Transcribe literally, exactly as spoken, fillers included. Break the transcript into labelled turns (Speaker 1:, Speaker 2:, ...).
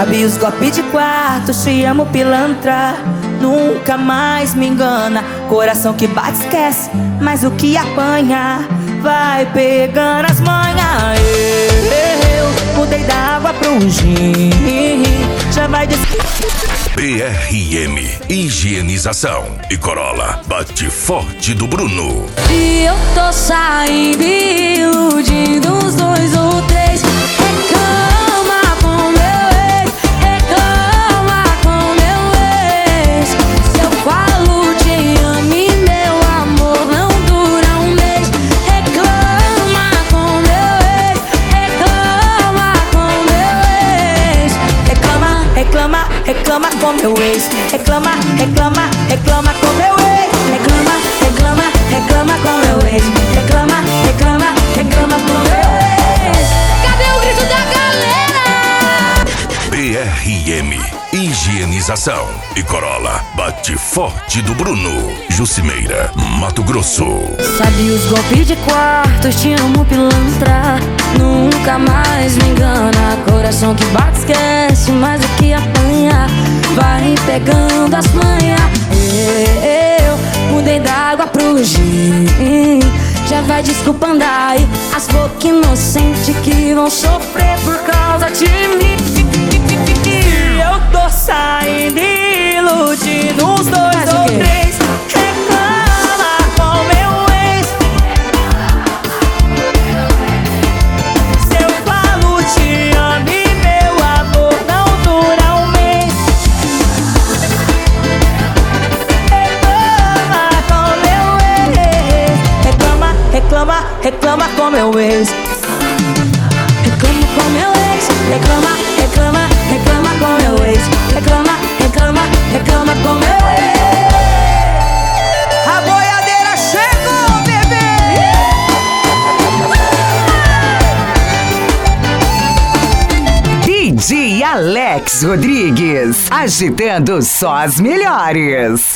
Speaker 1: Sabe os golpes de quarto, te amo pilantra. Nunca mais me engana. Coração que bate esquece, mas o que apanha vai pegando as manhas. Eu mudei da água pro gin. Já vai des...
Speaker 2: B R M, higienização e Corolla, bate forte do Bruno.
Speaker 3: E eu tô saindo iludindo os dois ou três. Reclama com meu ex, reclama com meu ex. Se eu falo te amo e meu amor não dura um mês. Reclama com meu ex, reclama com meu ex.
Speaker 1: Reclama, reclama, reclama com meu ex. Reclama, reclama, reclama com meu ex. Reclama, reclama, reclama com meu ex. Reclama, reclama, reclama com meu ex.
Speaker 3: Cadê o grito da galera?
Speaker 2: B R M, higienização e Corolla, bate forte do Bruno. Jucimeira, Mato Grosso.
Speaker 3: Sabe os golpes de quarto, te amo pilantra. Nunca mais me engana. Coração que bate esquece, mas o que apanha vai pegando as manhas. Eu mudei da água pro gin. Já vai desculpando aí as bocas inocentes que vão sofrer por causa de mim.
Speaker 1: Eu tô saindo iludindo os dois
Speaker 3: Faz o
Speaker 1: ou
Speaker 3: quê?
Speaker 1: três. Reclama com meu ex. Se eu falo te amo e meu amor não dura um mês. Reclama com meu ex. Reclama, reclama, reclama com meu ex.
Speaker 3: Reclama com meu ex,
Speaker 1: Reclama, reclama, reclama com meu ex. Reclama, reclama, reclama com meu ex. A boiadeira chegou, bebê!
Speaker 4: D J Alex Rodrigues, agitando só as melhores.